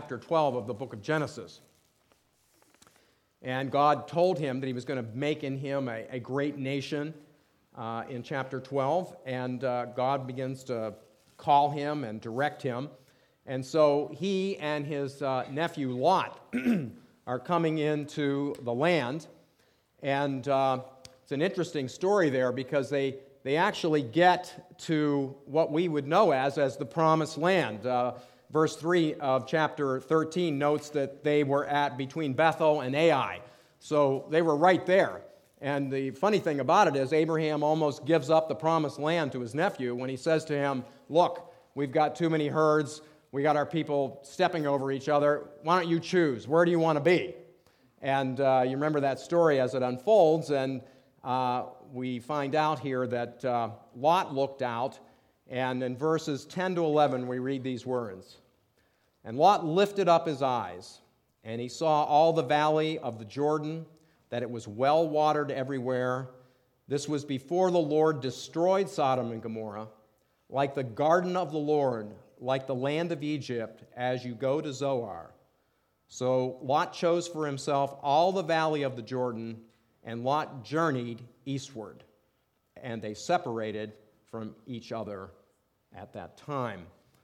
chapter 12 of the book of Genesis. And God told him that he was going to make in him a great nation in chapter 12. And God begins to call him and direct him. And so he and his nephew Lot are coming into the land. And it's an interesting story there because they actually get to what we would know as the promised land. Verse 3 of chapter 13 notes that they were at between Bethel and Ai. So they were right there. And the funny thing about it is Abraham almost gives up the promised land to his nephew when he says to him, look, we've got too many herds. We got our people stepping over each other. Why don't you choose? Where do you want to be? And you remember that story as it unfolds, and we find out here that Lot looked out, and in verses 10 to 11 we read these words. And Lot lifted up his eyes, and he saw all the valley of the Jordan, that it was well watered everywhere. This was before the Lord destroyed Sodom and Gomorrah, like the garden of the Lord, like the land of Egypt, as you go to Zoar. So Lot chose for himself all the valley of the Jordan, and Lot journeyed eastward. And they separated from each other at that time.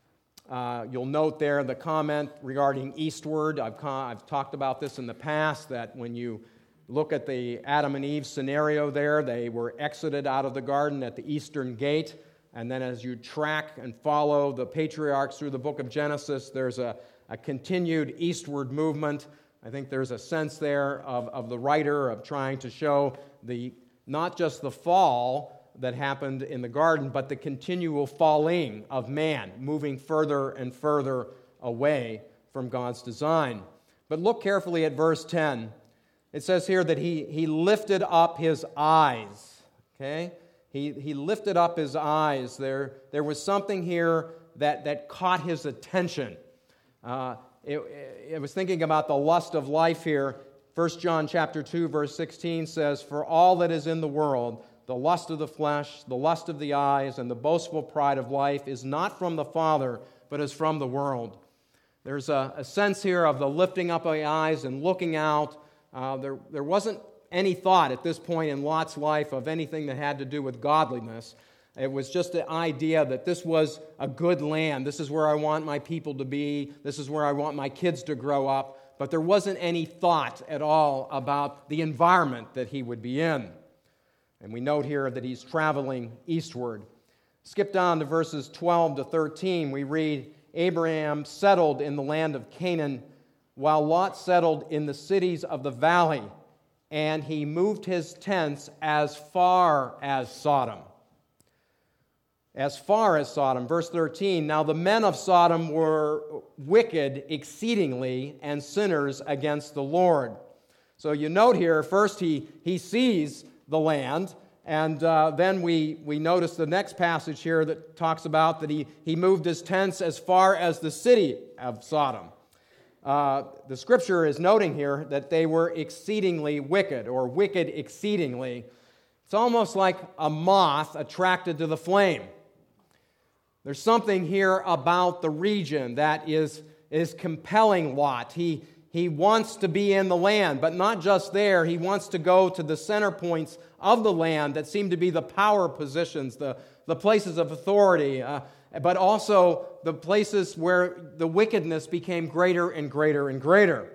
You'll note there the comment regarding eastward. I've talked about this in the past, that when you look at the Adam and Eve scenario there, they were exited out of the garden at the eastern gate. And then as you track and follow the patriarchs through the book of Genesis, there's a continued eastward movement. I think there's a sense there of the writer of trying to show not just the fall that happened in the garden, but the continual falling of man, moving further and further away from God's design. But look carefully at verse 10. It says here that he lifted up his eyes. Okay? He lifted up his eyes. There was something here that caught his attention. It was thinking about the lust of life here. 1 John chapter 2, verse 16 says, "For all that is in the world, the lust of the flesh, the lust of the eyes, and the boastful pride of life is not from the Father, but is from the world." There's a sense here of the lifting up of the eyes and looking out. There wasn't any thought at this point in Lot's life of anything that had to do with godliness. It was just the idea that this was a good land. This is where I want my people to be. This is where I want my kids to grow up. But there wasn't any thought at all about the environment that he would be in. And we note here that he's traveling eastward. Skip down to verses 12 to 13. We read, Abraham settled in the land of Canaan, while Lot settled in the cities of the valley, and he moved his tents as far as Sodom. As far as Sodom. Verse 13, now the men of Sodom were wicked exceedingly and sinners against the Lord. So you note here, first he sees the land, and then we notice the next passage here that talks about that he moved his tents as far as the city of Sodom. The scripture is noting here that they were exceedingly wicked, or wicked exceedingly. It's almost like a moth attracted to the flame. There's something here about the region that is compelling Lot. He wants to be in the land, but not just there. He wants to go to the center points of the land that seem to be the power positions, the places of authority, but also the places where the wickedness became greater and greater and greater.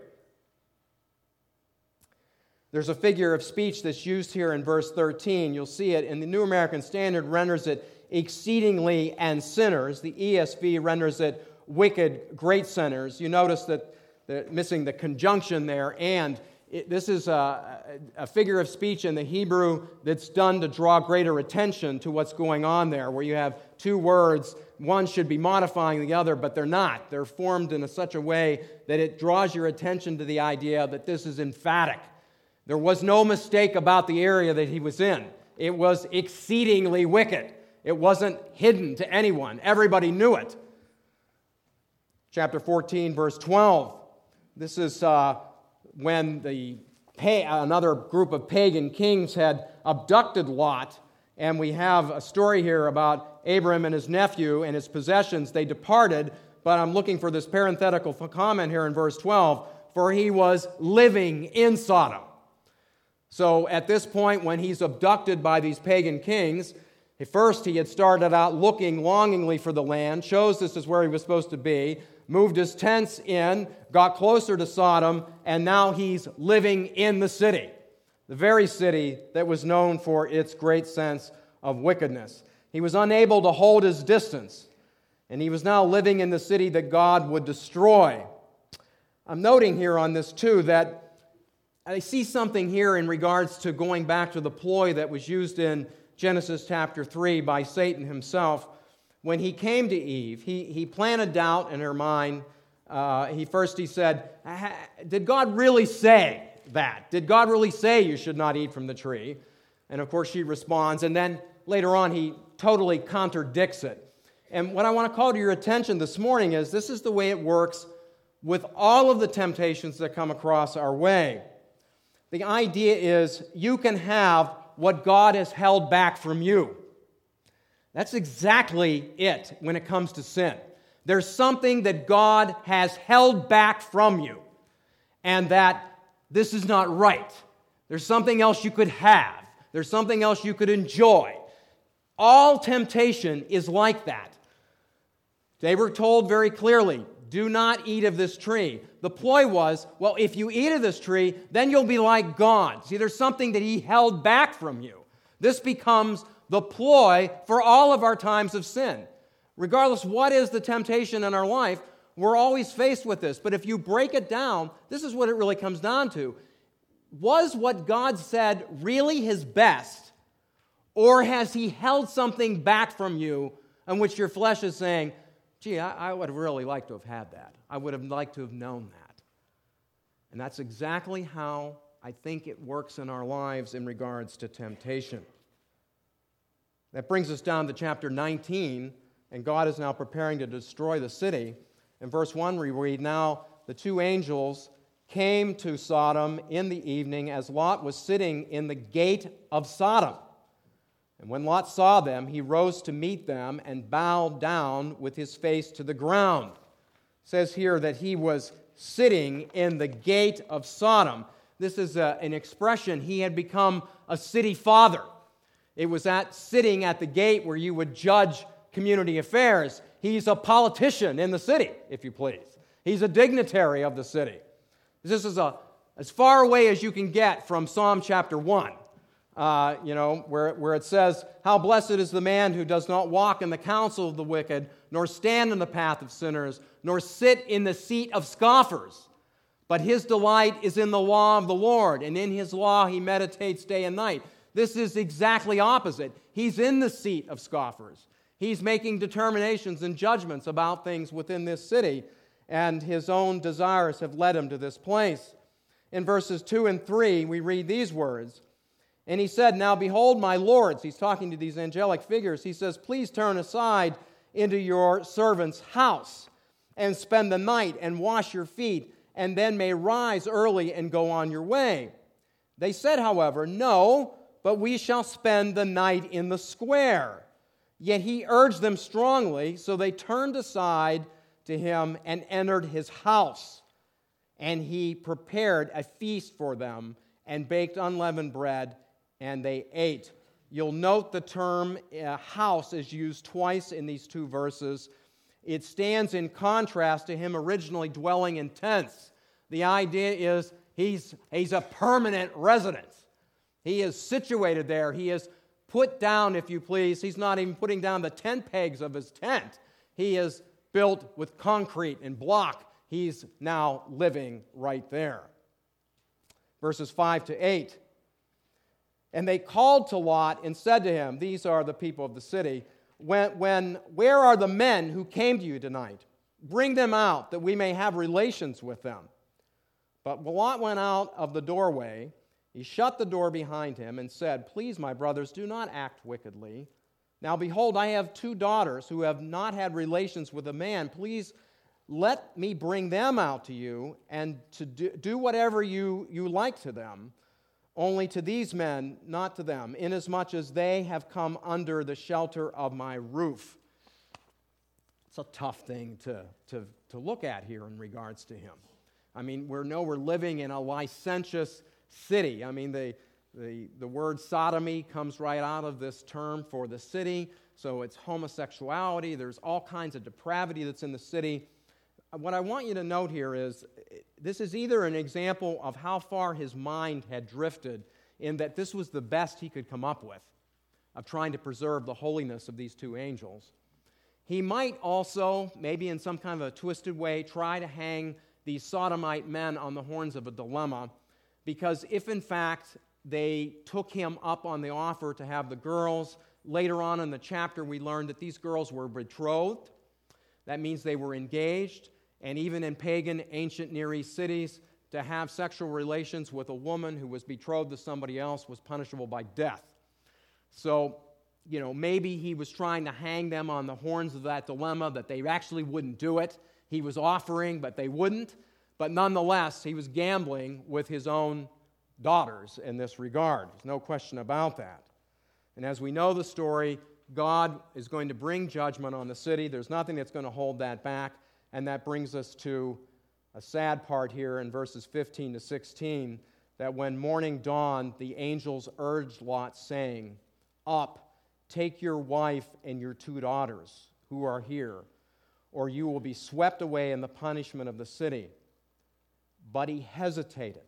There's a figure of speech that's used here in verse 13. You'll see it, and the New American Standard renders it exceedingly and sinners. The ESV renders it wicked great sinners. You notice that they're missing the conjunction there, and this is a figure of speech in the Hebrew that's done to draw greater attention to what's going on there, where you have two words. One should be modifying the other, but they're not. They're formed in such a way that it draws your attention to the idea that this is emphatic. There was no mistake about the area that he was in. It was exceedingly wicked. It wasn't hidden to anyone. Everybody knew it. Chapter 14, verse 12. This is when another group of pagan kings had abducted Lot, and we have a story here about Abram and his nephew and his possessions. They departed, but I'm looking for this parenthetical comment here in verse 12, for he was living in Sodom. So at this point, when he's abducted by these pagan kings, at first he had started out looking longingly for the land, chose this is where he was supposed to be, moved his tents in, got closer to Sodom, and now he's living in the city, the very city that was known for its great sense of wickedness. He was unable to hold his distance, and he was now living in the city that God would destroy. I'm noting here on this too that I see something here in regards to going back to the ploy that was used in Genesis chapter 3 by Satan himself. When he came to Eve, he planted doubt in her mind. He said, did God really say that? Did God really say you should not eat from the tree? And of course she responds, and then later on he totally contradicts it. And what I want to call to your attention this morning is this is the way it works with all of the temptations that come across our way. The idea is you can have what God has held back from you. That's exactly it when it comes to sin. There's something that God has held back from you, and that this is not right. There's something else you could have. There's something else you could enjoy. All temptation is like that. They were told very clearly, do not eat of this tree. The ploy was, well, if you eat of this tree, then you'll be like God. See, there's something that he held back from you. This becomes the ploy for all of our times of sin. Regardless what is the temptation in our life, we're always faced with this. But if you break it down, this is what it really comes down to. Was what God said really his best? Or has he held something back from you in which your flesh is saying, gee, I would have really liked to have had that. I would have liked to have known that. And that's exactly how I think it works in our lives in regards to temptation. That brings us down to chapter 19, and God is now preparing to destroy the city. In verse 1 we read, now the two angels came to Sodom in the evening as Lot was sitting in the gate of Sodom. And when Lot saw them, he rose to meet them and bowed down with his face to the ground. It says here that he was sitting in the gate of Sodom. This is an expression. He had become a city father. It was sitting at the gate where you would judge community affairs. He's a politician in the city, if you please. He's a dignitary of the city. This is as far away as you can get from Psalm chapter 1. Where it says, how blessed is the man who does not walk in the counsel of the wicked, nor stand in the path of sinners, nor sit in the seat of scoffers. But his delight is in the law of the Lord, and in his law he meditates day and night. This is exactly opposite. He's in the seat of scoffers. He's making determinations and judgments about things within this city, and his own desires have led him to this place. In verses 2 and 3, we read these words, and he said, now behold, my lords, he's talking to these angelic figures, he says, please turn aside into your servant's house and spend the night and wash your feet, and then may rise early and go on your way. They said, however, no, but we shall spend the night in the square. Yet he urged them strongly, so they turned aside to him and entered his house. And he prepared a feast for them and baked unleavened bread, and they ate. You'll note the term house is used twice in these two verses. It stands in contrast to him originally dwelling in tents. The idea is he's a permanent residence. He is situated there. He is put down, if you please. He's not even putting down the tent pegs of his tent. He is built with concrete and block. He's now living right there. Verses 5 to 8. And they called to Lot and said to him, these are the people of the city, where are the men who came to you tonight? Bring them out, that we may have relations with them. But Lot went out of the doorway. He shut the door behind him and said, please, my brothers, do not act wickedly. Now, behold, I have 2 daughters who have not had relations with a man. Please let me bring them out to you and to do whatever you like to them. Only to these men, not to them, inasmuch as they have come under the shelter of my roof. It's a tough thing to look at here in regards to him. I mean, we're living in a licentious city. I mean, the word sodomy comes right out of this term for the city, so it's homosexuality. There's all kinds of depravity that's in the city. What I want you to note here is this is either an example of how far his mind had drifted in that this was the best he could come up with of trying to preserve the holiness of these two angels. He might also, maybe in some kind of a twisted way, try to hang these sodomite men on the horns of a dilemma, because if in fact they took him up on the offer to have the girls, later on in the chapter we learned that these girls were betrothed. That means they were engaged, and even in pagan ancient Near East cities, to have sexual relations with a woman who was betrothed to somebody else was punishable by death. So, maybe he was trying to hang them on the horns of that dilemma, that they actually wouldn't do it. He was offering, but they wouldn't. But nonetheless, he was gambling with his own daughters in this regard. There's no question about that. And as we know the story, God is going to bring judgment on the city. There's nothing that's going to hold that back. And that brings us to a sad part here in verses 15 to 16, that when morning dawned, the angels urged Lot, saying, "Up, take your wife and your 2 daughters who are here, or you will be swept away in the punishment of the city." But he hesitated.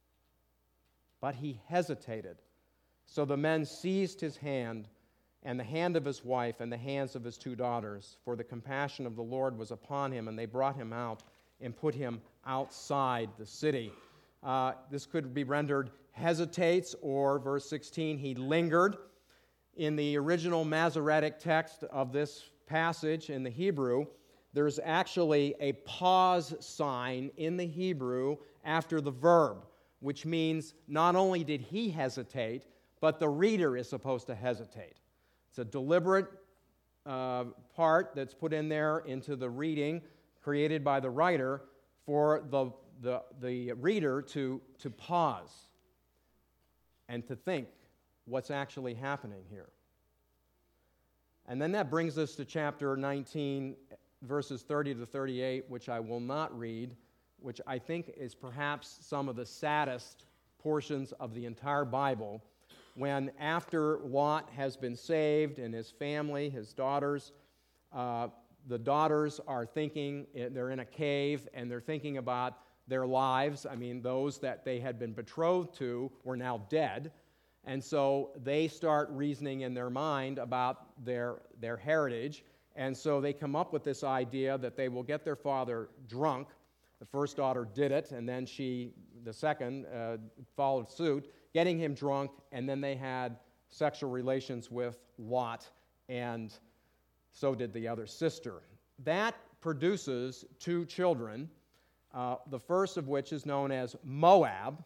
So the men seized his hand, and the hand of his wife, and the hands of his 2 daughters, for the compassion of the Lord was upon him, and they brought him out and put him outside the city. This could be rendered hesitates, or verse 16, he lingered. In the original Masoretic text of this passage in the Hebrew, there's actually a pause sign in the Hebrew after the verb, which means not only did he hesitate, but the reader is supposed to hesitate. It's a deliberate part that's put in there into the reading created by the writer for the reader to pause and to think what's actually happening here. And then that brings us to chapter 19, verses 30 to 38, which I will not read, which I think is perhaps some of the saddest portions of the entire Bible, when after Lot has been saved and his family, his daughters, the daughters are thinking, they're in a cave, and they're thinking about their lives. I mean, those that they had been betrothed to were now dead. And so they start reasoning in their mind about their heritage. And so they come up with this idea that they will get their father drunk. The first daughter did it, and then the second, followed suit, getting him drunk, and then they had sexual relations with Lot, and so did the other sister. That produces 2 children, the first of which is known as Moab,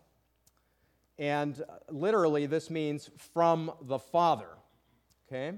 and literally this means from the father. Okay?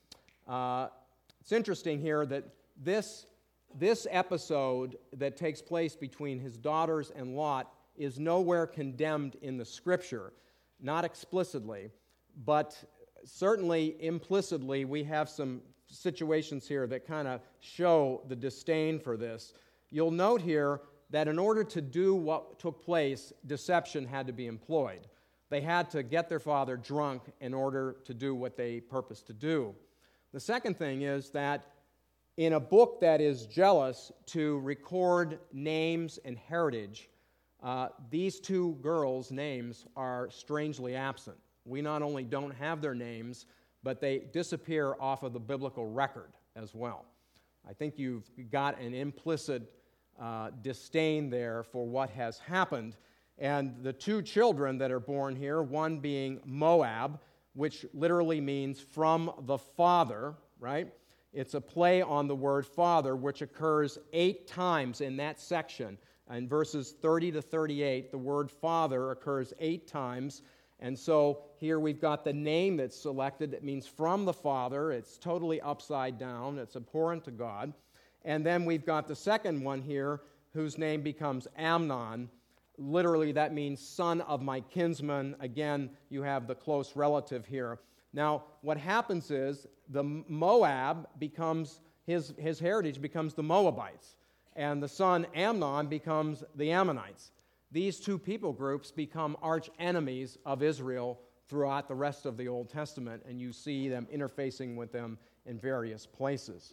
It's interesting here that this episode that takes place between his daughters and Lot is nowhere condemned in the Scripture, not explicitly, but certainly implicitly we have some situations here that kind of show the disdain for this. You'll note here that in order to do what took place, deception had to be employed. They had to get their father drunk in order to do what they purposed to do. The second thing is that in a book that is jealous to record names and heritage, these 2 girls' names are strangely absent. We not only don't have their names, but they disappear off of the biblical record as well. I think you've got an implicit disdain there for what has happened. And the 2 children that are born here, one being Moab, which literally means from the father, right? It's a play on the word father, which occurs 8 times in that section. In verses 30 to 38, the word father occurs 8 times. And so here we've got the name that's selected that means from the father. It's totally upside down. It's abhorrent to God. And then we've got the second one here, whose name becomes Amnon. Literally, that means son of my kinsman. Again, you have the close relative here. Now, what happens is the Moab becomes his heritage becomes the Moabites, and the son Amnon becomes the Ammonites. These two people groups become arch enemies of Israel throughout the rest of the Old Testament, and you see them interfacing with them in various places.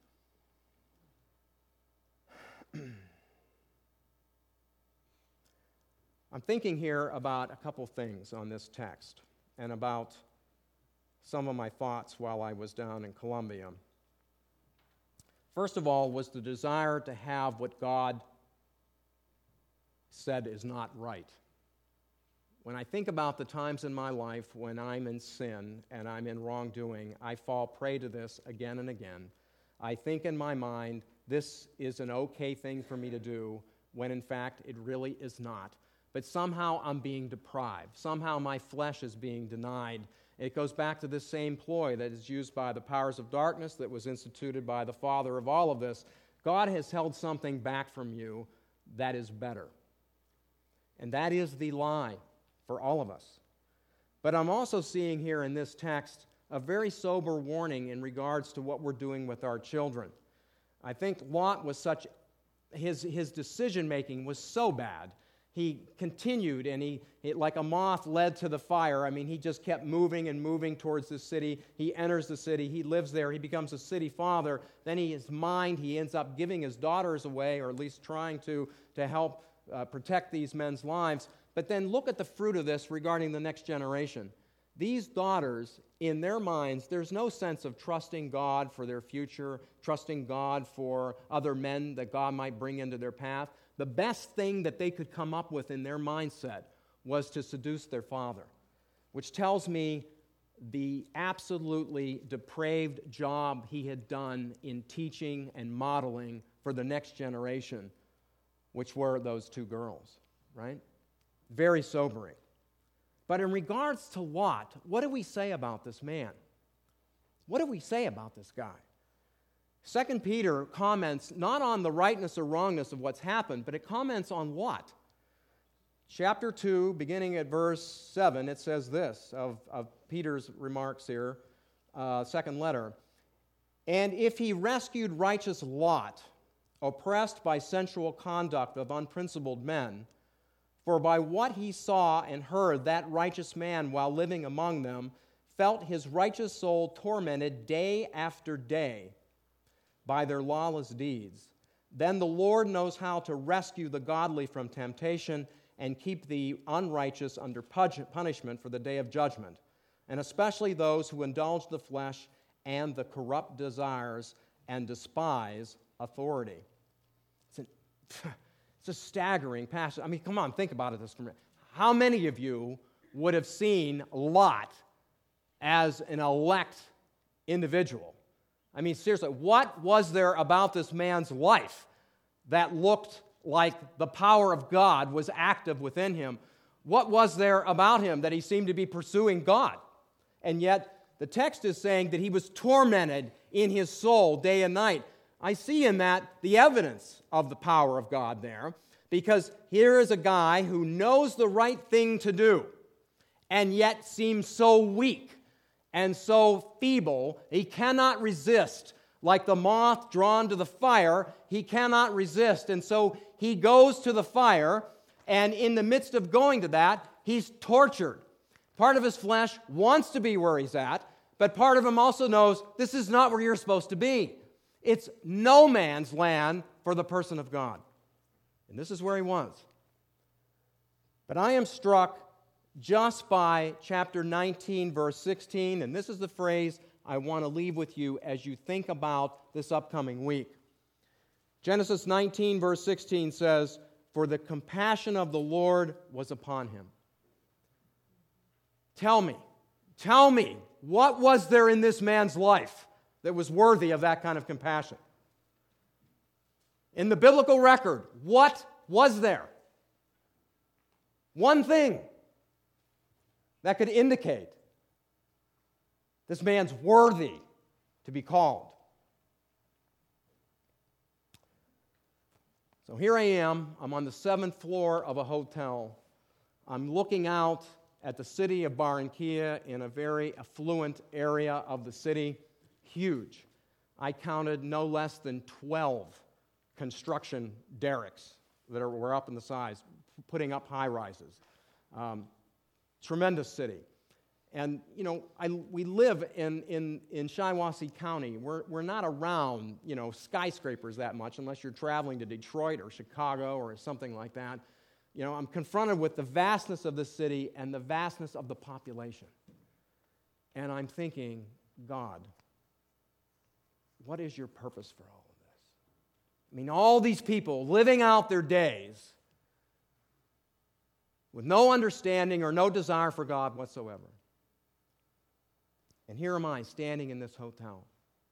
I'm thinking here about a couple things on this text and about some of my thoughts while I was down in Colombia. First of all was the desire to have what God said is not right. When I think about the times in my life when I'm in sin and I'm in wrongdoing, I fall prey to this again and again. I think in my mind, this is an okay thing for me to do, when in fact it really is not. But somehow I'm being deprived. Somehow my flesh is being denied. It goes back to this same ploy that is used by the powers of darkness that was instituted by the father of all of this. God has held something back from you that is better. And that is the lie for all of us. But I'm also seeing here in this text a very sober warning in regards to what we're doing with our children. I think Lot was his decision-making was so bad. He continued, and he like a moth led to the fire. I mean, he just kept moving and moving towards the city. He enters the city. He lives there. He becomes a city father. Then he ends up giving his daughters away, or at least trying to help protect these men's lives. But then look at the fruit of this regarding the next generation. These daughters, in their minds, there's no sense of trusting God for their future, trusting God for other men that God might bring into their path. The best thing that they could come up with in their mindset was to seduce their father, which tells me the absolutely depraved job he had done in teaching and modeling for the next generation, which were those two girls, right? Very sobering. But in regards to Lot, what do we say about this man? What do we say about this guy? 2 Peter comments not on the rightness or wrongness of what's happened, but it comments on what? Chapter 2, beginning at verse 7, it says this of Peter's remarks here, second letter. And if he rescued righteous Lot, oppressed by sensual conduct of unprincipled men, for by what he saw and heard, that righteous man, while living among them, felt his righteous soul tormented day after day by their lawless deeds. Then the Lord knows how to rescue the godly from temptation and keep the unrighteous under punishment for the day of judgment, and especially those who indulge the flesh and the corrupt desires and despise authority. It's a staggering passage. I mean, come on, think about it this minute. How many of you would have seen Lot as an elect individual? I mean, seriously, what was there about this man's life that looked like the power of God was active within him? What was there about him that he seemed to be pursuing God? And yet, the text is saying that he was tormented in his soul day and night. I see in that the evidence of the power of God there, because here is a guy who knows the right thing to do and yet seems so weak and so feeble, he cannot resist. Like the moth drawn to the fire, he cannot resist. And so he goes to the fire, and in the midst of going to that, he's tortured. Part of his flesh wants to be where he's at, but part of him also knows this is not where you're supposed to be. It's no man's land for the person of God. And this is where he was. But I am struck just by chapter 19, verse 16, and this is the phrase I want to leave with you as you think about this upcoming week. Genesis 19, verse 16 says, "For the compassion of the Lord was upon him." Tell me, what was there in this man's life that was worthy of that kind of compassion? In the biblical record, what was there? One thing that could indicate this man's worthy to be called. So here I am. I'm on the 7th floor of a hotel. I'm looking out at the city of Barranquilla in a very affluent area of the city. Huge. I counted no less than 12 construction derricks that were up in the sides, putting up high-rises. Tremendous city. And, we live in Shiawassee County. We're not around, skyscrapers that much unless you're traveling to Detroit or Chicago or something like that. I'm confronted with the vastness of the city and the vastness of the population. And I'm thinking, God, what is your purpose for all of this? All these people living out their days with no understanding or no desire for God whatsoever. And here am I standing in this hotel.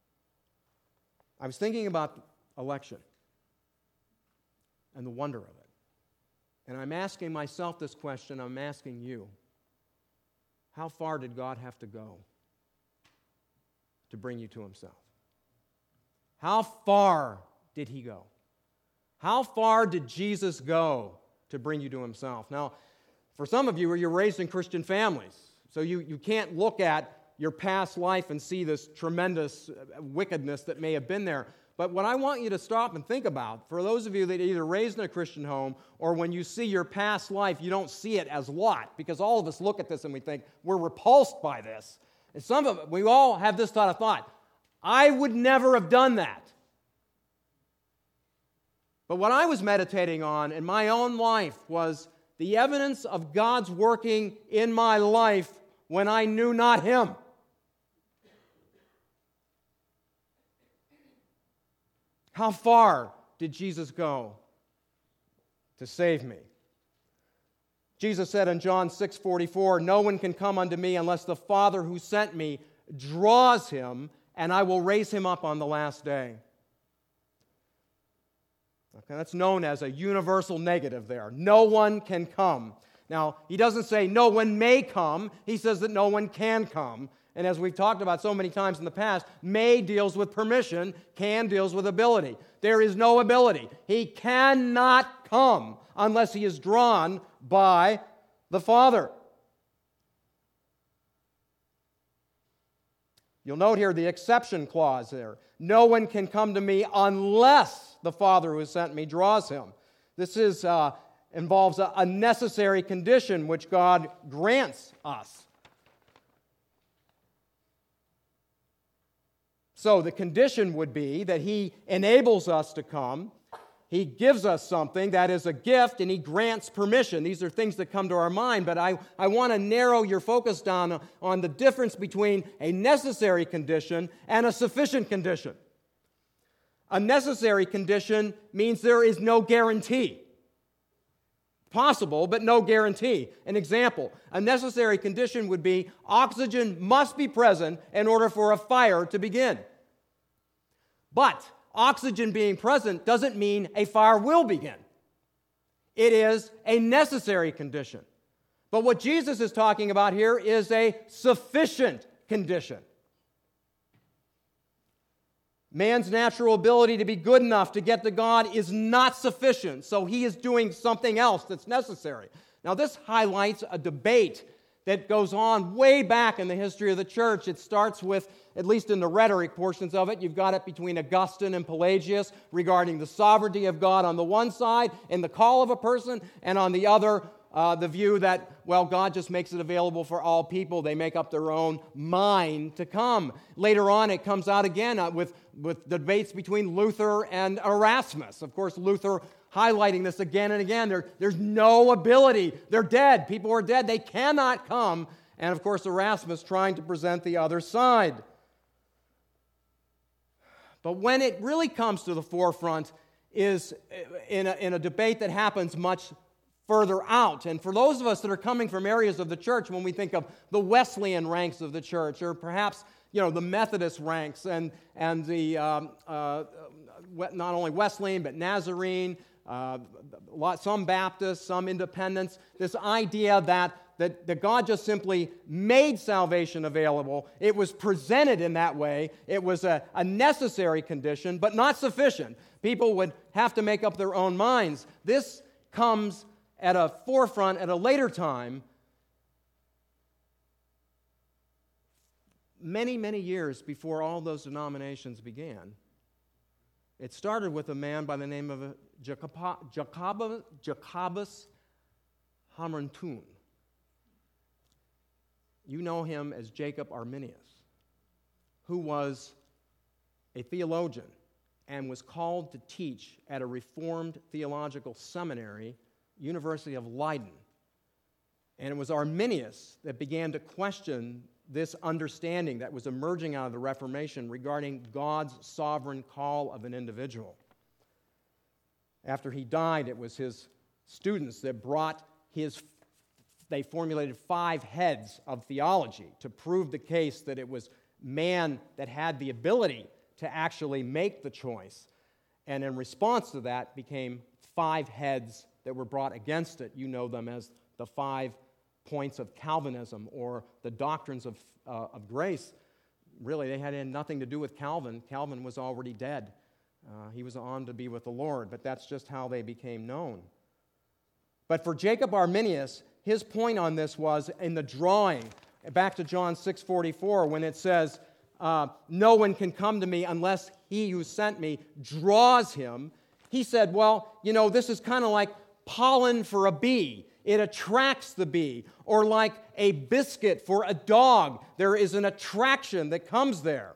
I was thinking about election and the wonder of it. And I'm asking myself this question, I'm asking you. How far did God have to go to bring you to Himself? How far did He go? How far did Jesus go to bring you to Himself? Now, for some of you, you're raised in Christian families, so you can't look at your past life and see this tremendous wickedness that may have been there. But what I want you to stop and think about, for those of you that are either raised in a Christian home or when you see your past life, you don't see it as Lot, because all of us look at this and we think we're repulsed by this. And we all have this kind of thought, I would never have done that. But what I was meditating on in my own life was the evidence of God's working in my life when I knew not Him. How far did Jesus go to save me? Jesus said in John 6:44, "No one can come unto me unless the Father who sent me draws him, and I will raise him up on the last day." Okay, that's known as a universal negative there. No one can come. Now, he doesn't say no one may come. He says that no one can come. And as we've talked about so many times in the past, may deals with permission, can deals with ability. There is no ability. He cannot come unless he is drawn by the Father. You'll note here the exception clause there. No one can come to me unless the Father who has sent me draws him. This involves a necessary condition which God grants us. So the condition would be that He enables us to come, He gives us something that is a gift, and He grants permission. These are things that come to our mind, but I want to narrow your focus down on the difference between a necessary condition and a sufficient condition. A necessary condition means there is no guarantee. Possible, but no guarantee. An example, a necessary condition would be oxygen must be present in order for a fire to begin. But oxygen being present doesn't mean a fire will begin. It is a necessary condition. But what Jesus is talking about here is a sufficient condition. Man's natural ability to be good enough to get to God is not sufficient, so he is doing something else that's necessary. Now, this highlights a debate that goes on way back in the history of the church. It starts with, at least in the rhetoric portions of it, you've got it between Augustine and Pelagius regarding the sovereignty of God on the one side and the call of a person, and on the other, the view that, well, God just makes it available for all people. They make up their own mind to come. Later on, it comes out again with debates between Luther and Erasmus. Of course, Luther highlighting this again and again. There's no ability. They're dead. People are dead. They cannot come. And, of course, Erasmus trying to present the other side. But when it really comes to the forefront is in a debate that happens much further out. And for those of us that are coming from areas of the church, when we think of the Wesleyan ranks of the church, or perhaps the Methodist ranks and the not only Wesleyan but Nazarene, some Baptists, some Independents, this idea that God just simply made salvation available. It was presented in that way. It was a necessary condition, but not sufficient. People would have to make up their own minds. This comes at a forefront at a later time, many, many years before all those denominations began. It started with a man by the name of Jacobus Hamertun. You know him as Jacob Arminius, who was a theologian and was called to teach at a Reformed theological seminary, University of Leiden. And it was Arminius that began to question this understanding that was emerging out of the Reformation regarding God's sovereign call of an individual. After he died, it was his students that they formulated 5 heads of theology to prove the case that it was man that had the ability to actually make the choice. And in response to that became 5 heads that were brought against it. You know them as the 5 points of Calvinism or the doctrines of grace. Really, they had nothing to do with Calvin. Calvin was already dead. He was on to be with the Lord, but that's just how they became known. But for Jacob Arminius, his point on this was in the drawing, back to John 6:44, when it says, no one can come to me unless he who sent me draws him. He said, well, this is kind of like pollen for a bee. It attracts the bee. Or like a biscuit for a dog. There is an attraction that comes there.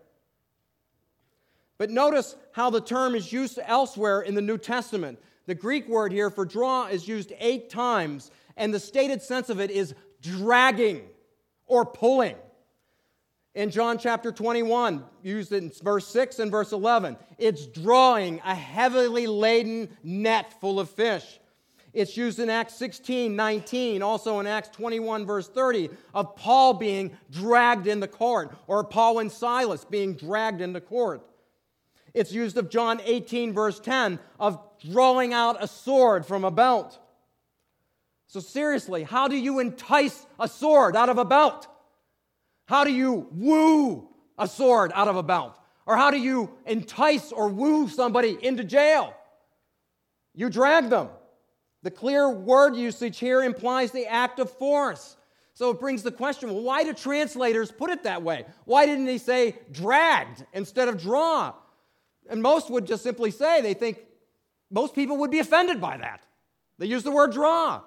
But notice how the term is used elsewhere in the New Testament. The Greek word here for draw is used 8 times, and the stated sense of it is dragging or pulling. In John chapter 21, used in verse 6 and verse 11, it's drawing a heavily laden net full of fish. It's used in Acts 16:19, also in Acts 21, verse 30, of Paul being dragged into court, or Paul and Silas being dragged into court. It's used of John 18, verse 10, of drawing out a sword from a belt. So seriously, how do you entice a sword out of a belt? How do you woo a sword out of a belt? Or how do you entice or woo somebody into jail? You drag them. The clear word usage here implies the act of force. So it brings the question, well, why do translators put it that way? Why didn't he say dragged instead of draw? And most would just simply say, they think most people would be offended by that. They use the word draw.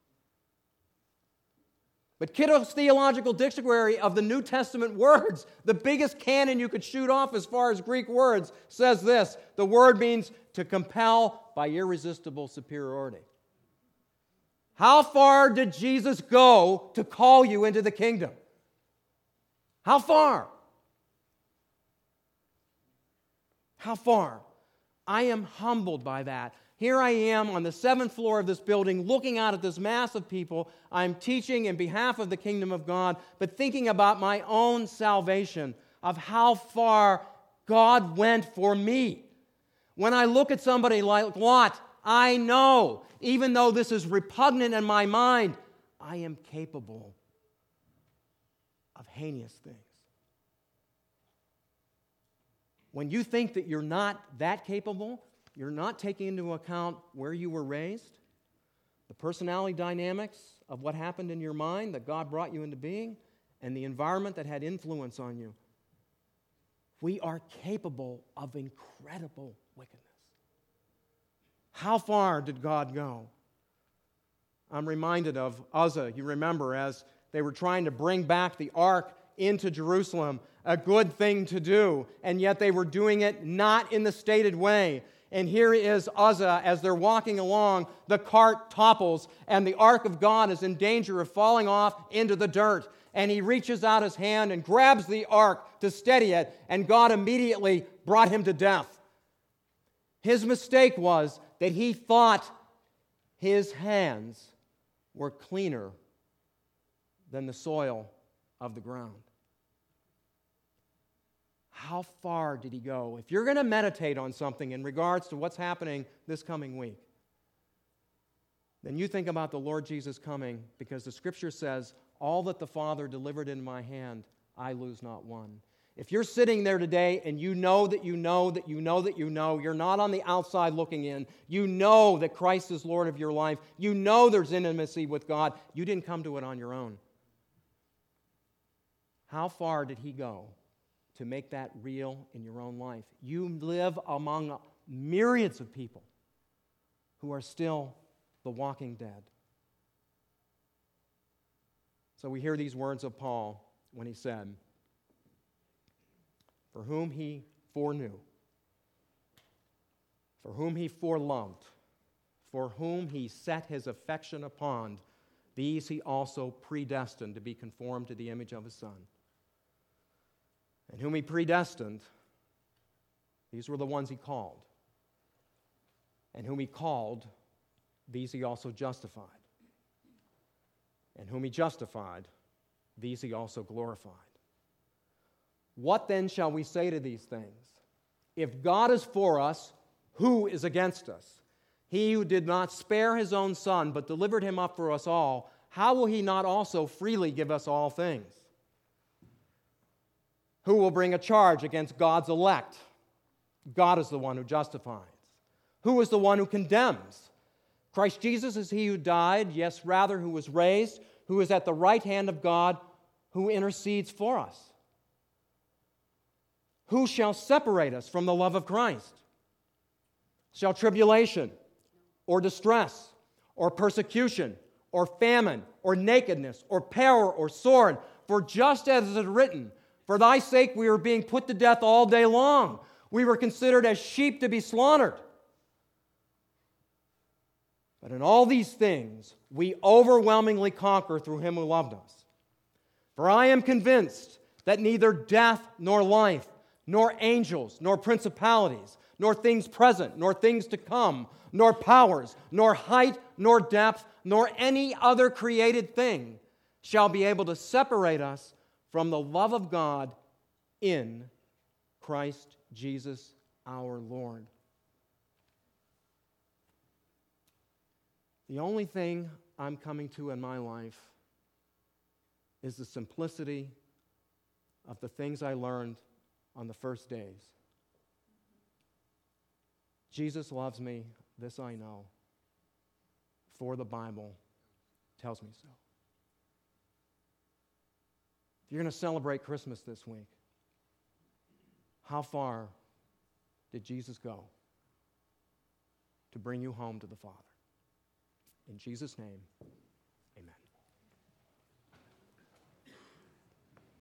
But Kitto's Theological Dictionary of the New Testament words, the biggest cannon you could shoot off as far as Greek words, says this: the word means to compel by irresistible superiority. How far did Jesus go to call you into the kingdom? How far? How far? I am humbled by that. Here I am on the 7th floor of this building looking out at this mass of people. I'm teaching in behalf of the kingdom of God, but thinking about my own salvation, of how far God went for me. When I look at somebody like Lot, I know, even though this is repugnant in my mind, I am capable of heinous things. When you think that you're not that capable, you're not taking into account where you were raised, the personality dynamics of what happened in your mind that God brought you into being, and the environment that had influence on you. We are capable of incredible wickedness. How far did God go? I'm reminded of Uzzah, you remember, as they were trying to bring back the ark into Jerusalem, a good thing to do, and yet they were doing it not in the stated way. And here is Uzzah, as they're walking along, the cart topples, and the ark of God is in danger of falling off into the dirt. And he reaches out his hand and grabs the ark to steady it, and God immediately brought him to death. His mistake was that he thought his hands were cleaner than the soil of the ground. How far did he go? If you're going to meditate on something in regards to what's happening this coming week, then you think about the Lord Jesus coming, because the Scripture says, all that the Father delivered in my hand, I lose not one. If you're sitting there today and you know that you know that you know that you know, you're not on the outside looking in, you know that Christ is Lord of your life, you know there's intimacy with God, you didn't come to it on your own. How far did he go to make that real in your own life? You live among myriads of people who are still the walking dead. So we hear these words of Paul when he said, for whom he foreknew, for whom he foreloved, for whom he set his affection upon, these he also predestined to be conformed to the image of his Son. And whom he predestined, these were the ones he called. And whom he called, these he also justified. And whom he justified, these he also glorified. What then shall we say to these things? If God is for us, who is against us? He who did not spare his own Son, but delivered him up for us all, how will he not also freely give us all things? Who will bring a charge against God's elect? God is the one who justifies. Who is the one who condemns? Christ Jesus is he who died, yes, rather, who was raised, who is at the right hand of God, who intercedes for us. Who shall separate us from the love of Christ? Shall tribulation, or distress, or persecution, or famine, or nakedness, or peril, or sword? For just as it is written, for thy sake we are being put to death all day long. We were considered as sheep to be slaughtered. But in all these things, we overwhelmingly conquer through him who loved us. For I am convinced that neither death nor life, nor angels, nor principalities, nor things present, nor things to come, nor powers, nor height, nor depth, nor any other created thing shall be able to separate us from the love of God in Christ Jesus our Lord. The only thing I'm coming to in my life is the simplicity of the things I learned on the first days. Jesus loves me, this I know, for the Bible tells me so. If you're going to celebrate Christmas this week, how far did Jesus go to bring you home to the Father? In Jesus' name,